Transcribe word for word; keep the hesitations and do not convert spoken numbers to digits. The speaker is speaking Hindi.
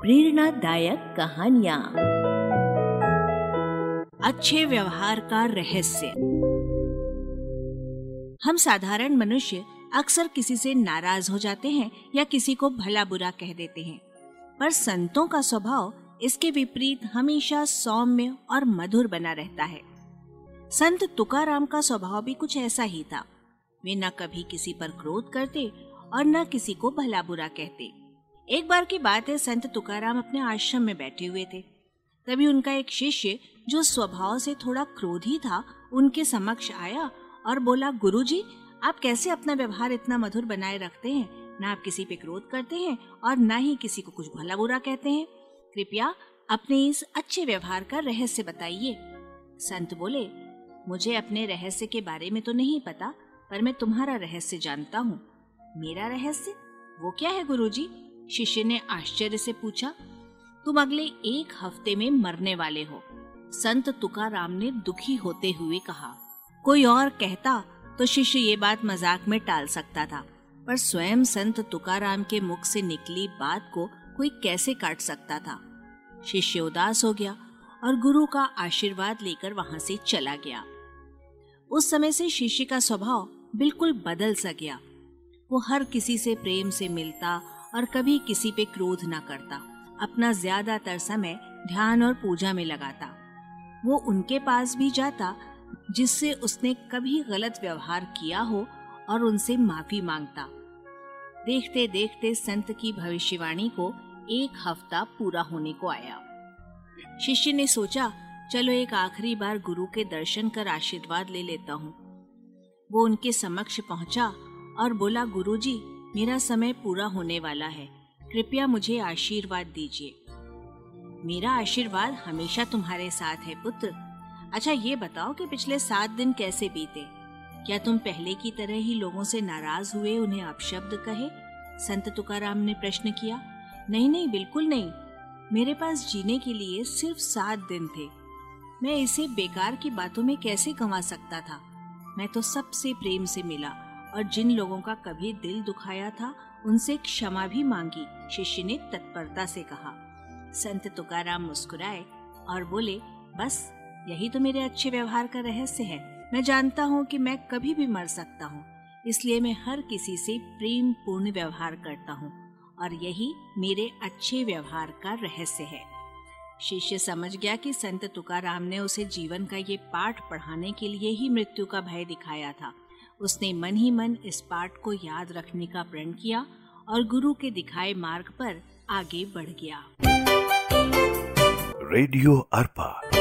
प्रेरणादायक कहानियाँ। अच्छे व्यवहार का रहस्य। हम साधारण मनुष्य अक्सर किसी से नाराज हो जाते हैं या किसी को भला बुरा कह देते हैं, पर संतों का स्वभाव इसके विपरीत हमेशा सौम्य और मधुर बना रहता है। संत तुकाराम का स्वभाव भी कुछ ऐसा ही था। वे न कभी किसी पर क्रोध करते और न किसी को भला बुरा कहते। एक बार की बात है, संत तुकाराम अपने आश्रम में बैठे हुए थे। तभी उनका एक शिष्य जो स्वभाव से थोड़ा क्रोधी था, उनके समक्ष आया और बोला, गुरुजी, आप कैसे अपना व्यवहार इतना मधुर बनाए रखते हैं? ना आप किसी पे क्रोध करते हैं और ना ही किसी को कुछ भला बुरा कहते हैं। कृपया अपने इस अच्छे व्यवहार का रहस्य बताइए। संत बोले, मुझे अपने रहस्य के बारे में तो नहीं पता, पर मैं तुम्हारा रहस्य जानता हूँ। मेरा रहस्य? वो क्या है गुरुजी? शिष्य ने आश्चर्य से पूछा। तुम अगले एक हफ्ते में मरने वाले हो, संत तुकाराम ने दुखी होते हुए कहा। कोई और कहता तो शिष्य ये बात मजाक में टाल सकता था, पर स्वयं संत तुकाराम के मुख से निकली बात को कोई कैसे काट सकता था। शिष्य उदास हो गया और गुरु का आशीर्वाद लेकर वहां से चला गया। उस समय से शिष्य का स्वभाव बिल्कुल बदल सा गया। वो हर किसी से प्रेम से मिलता और कभी किसी पे क्रोध न करता। अपना ज्यादातर समय ध्यान और पूजा में लगाता। वो उनके पास भी जाता जिससे उसने कभी गलत व्यवहार किया हो और उनसे माफी मांगता। देखते देखते संत की भविष्यवाणी को एक हफ्ता पूरा होने को आया। शिष्य ने सोचा, चलो एक आखिरी बार गुरु के दर्शन कर आशीर्वाद ले लेता हूँ। वो उनके समक्ष पहुंचा और बोला, गुरुजी, मेरा समय पूरा होने वाला है, कृपया मुझे आशीर्वाद दीजिए। मेरा आशीर्वाद हमेशा तुम्हारे साथ है पुत्र। अच्छा ये बताओ कि पिछले सात दिन कैसे बीते? क्या तुम पहले की तरह ही लोगों से नाराज हुए, उन्हें अपशब्द कहे? संत तुकाराम ने प्रश्न किया। नहीं नहीं, बिल्कुल नहीं। मेरे पास जीने के लिए सिर्फ सात दिन थे। मैं इसे बेकार की बातों में कैसे गंवा सकता था? मैं तो सबसे प्रेम से मिला और जिन लोगों का कभी दिल दुखाया था उनसे क्षमा भी मांगी, शिष्य ने तत्परता से कहा। संत तुकाराम मुस्कुराए और बोले, बस यही तो मेरे अच्छे व्यवहार का रहस्य है। मैं जानता हूँ कि मैं कभी भी मर सकता हूँ, इसलिए मैं हर किसी से प्रेम पूर्ण व्यवहार करता हूँ और यही मेरे अच्छे व्यवहार का रहस्य है। शिष्य समझ गया कि संत तुकाराम ने उसे जीवन का ये पाठ पढ़ाने के लिए ही मृत्यु का भय दिखाया था। उसने मन ही मन इस पाठ को याद रखने का प्रण किया और गुरु के दिखाए मार्ग पर आगे बढ़ गया। रेडियो अर्पा।